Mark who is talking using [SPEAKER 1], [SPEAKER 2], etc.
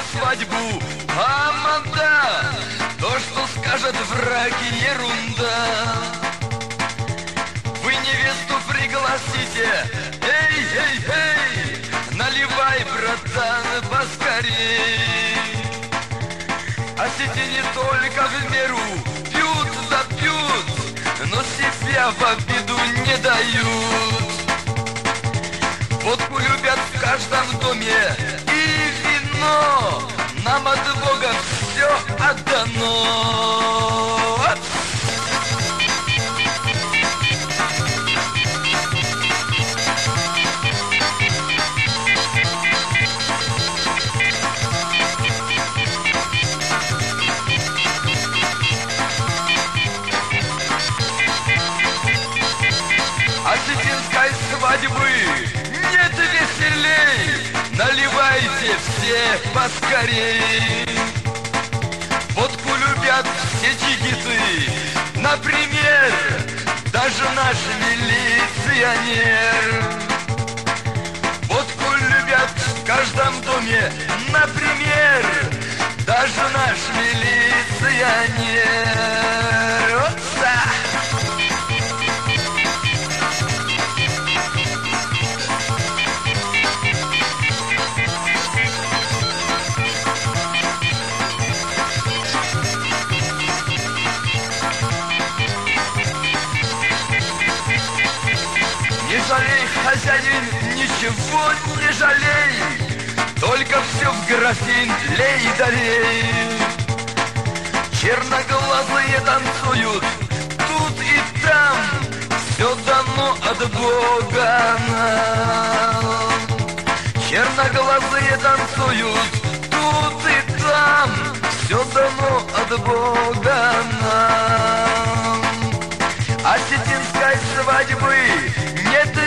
[SPEAKER 1] свадьбу, амада. То, что скажет враги, ерунда. Вы невесту пригласите, эй, эй, эй, наливай, братан, поскорей. А сети не только в меру пьют да пьют, но себя в обиду не дают. Водку любят в каждом доме и вино, нам от Бога все отдано. Осетинской свадьбы нет веселей, наливайте все поскорей. Водку любят все чигиты, например, даже наш милиционер. Водку любят в каждом доме, например, даже наш милиционер. Отца! Не жалей, хозяин, ничего не жалей, только все в графин лей да лей. Черноглазые танцуют тут и там, все дано от Бога нам. Черноглазые танцуют тут и там, все дано от Бога нам. Осетинской свадьбы нет